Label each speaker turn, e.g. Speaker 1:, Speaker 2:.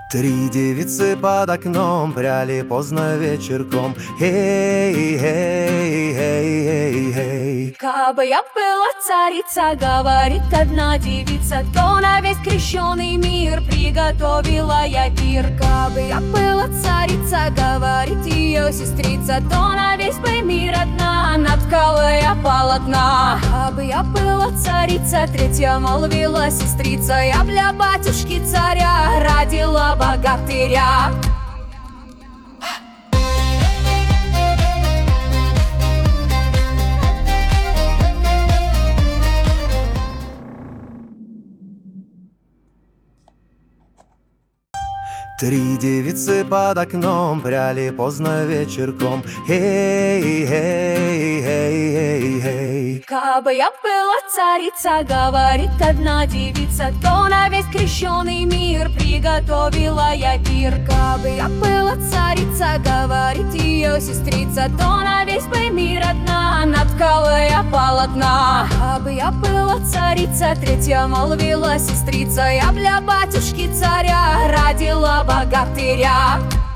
Speaker 1: Три девицы под окном пряли поздно вечерком. Эй, эй, эй, эй, эй.
Speaker 2: Кабы я была царица, говорит одна девица, то на весь крещеный мир приготовила я пир. Кабы я была царица, говорит ее сестрица, то на весь бы мир одна наткала я полотна. Кабы я была царица, третья молвила сестрица, я для батюшки царя родила богатыря.
Speaker 1: Три девицы под окном пряли поздно вечерком. Эй, эй, эй, эй, эй.
Speaker 2: Кабы я была царица, говорит одна девица, то на весь крещеный мир приготовила я пир. Кабы я была царица, говорит ее сестрица, то на весь бы мир одна наткала я полотна. Кабы я была царица, третья молвила сестрица, я для батюшки царя родила богатыря.